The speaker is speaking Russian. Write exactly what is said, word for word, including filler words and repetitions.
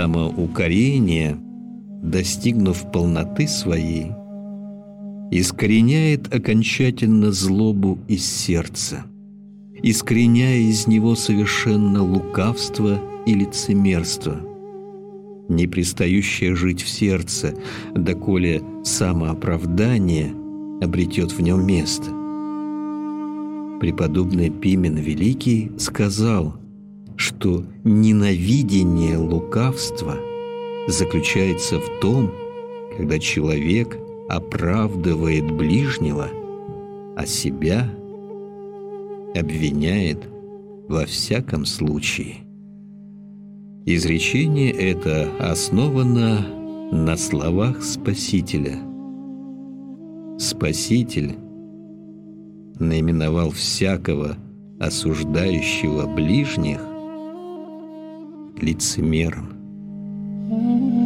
самоукорения, достигнув полноты своей, искореняет окончательно злобу из сердца, искореняя из него совершенно лукавство и лицемерство, не пристающее жить в сердце, доколе самооправдание обретет в нем место. Преподобный Пимен Великий сказал, что ненавидение лукавства заключается в том, когда человек оправдывает ближнего, а себя обвиняет во всяком случае. Изречение это основано на словах Спасителя. Спаситель наименовал всякого осуждающего ближних лицемером.